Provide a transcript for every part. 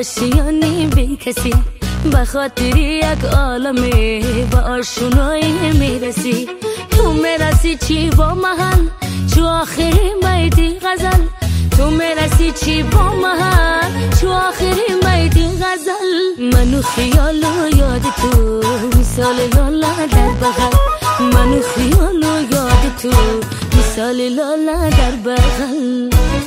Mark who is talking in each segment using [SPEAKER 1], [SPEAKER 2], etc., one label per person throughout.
[SPEAKER 1] آشیانی بی کسی، بخاطر یک عالمه با آشنایی میرسی. تو میرسی چی با محل چو آخری میدی غزل، تو میرسی چی با محل چو آخری میدی غزل. منو خیال و یاد تو مثال لالا در بغل، منو خیال و یاد تو مثال لالا در بغل.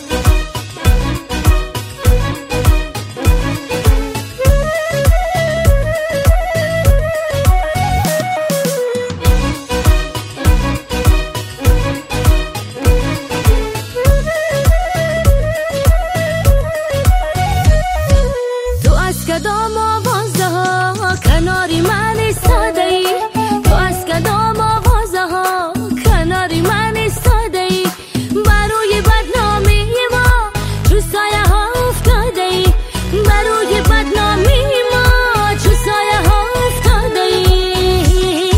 [SPEAKER 1] کدام آوازه ها کناری من ایستاده ای، تو از کدام آوازه ها کناری من ایستاده ای. بروی بدنامی ما چو سایه ها افتاده ای، بروی بدنامی ما چو سایه ها افتاده ای.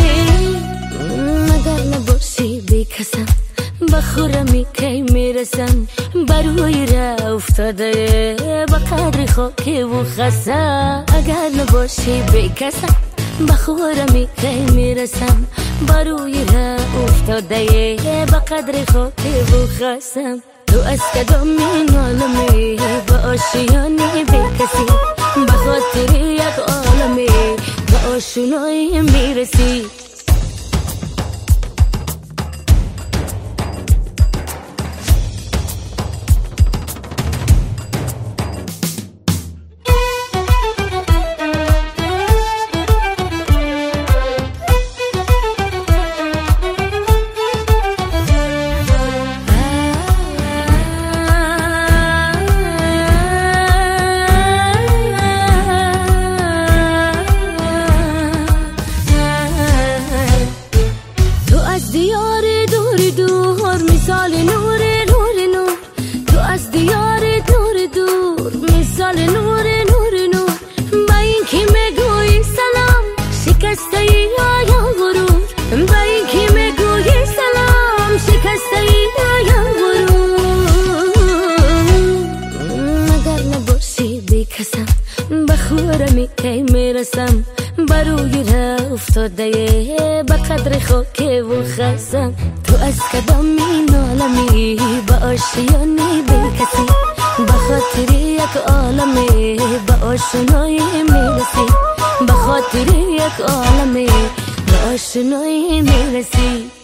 [SPEAKER 1] مگر نباشی بی کسم بخورمی کی میرسم، بروی را افتاده به قدر خاک و خسم. اگر نباشی بی کسم بخورمی کی میرسم، بروی را افتاده به قدر خاک و خسم. تو از کدام این عالمی با آشیانی بی کسی، بخاطر یک عالمی با آشنایی میرسی. دیار دور دور مثال نور نور نور، تو از دیار دور دور مثال نور نور نور. با این که میگویی سلام شکسته یا غرور، با این که میگویی سلام شکسته یا غرور. مگر نباشی بی کسم بخورمی کی میرسم، بروی را افتاده به قدر خاک و خسم. تو از کدام این عالمی با آشیانی بی کسی، بخاطر یک عالمی با آشنایی میرسی، بخاطر یک عالمی با آشنایی میرسی.